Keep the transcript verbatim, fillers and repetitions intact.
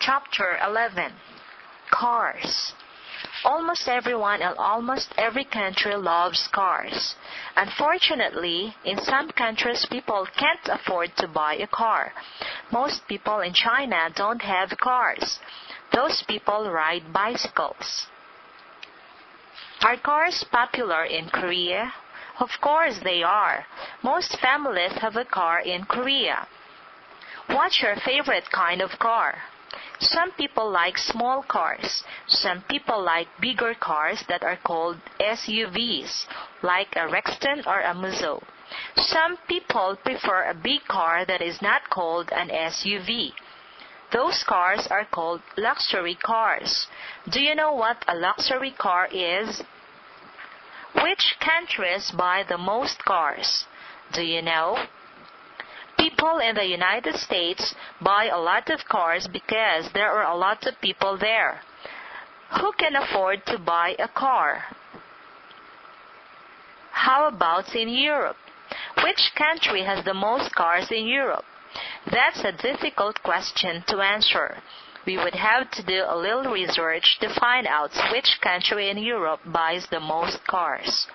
Chapter eleven. Cars. Almost everyone in almost every country loves cars. Unfortunately, in some countries people can't afford to buy a car. Most people in China don't have cars. Those people ride bicycles. Are cars popular in Korea? Of course they are. Most families have a car in Korea. What's your favorite kind of car? Some people like small cars. Some people like bigger cars that are called S U Vs, like a Rexton or a Muzo. Some people prefer a big car that is not called an S U V. Those cars are called luxury cars. Do you know what a luxury car is? Which countries buy the most cars? Do you know? People in the United States buy a lot of cars because there are a lot of people there. Who can afford to buy a car? How about in Europe? Which country has the most cars in Europe? That's a difficult question to answer. We would have to do a little research to find out which country in Europe buys the most cars.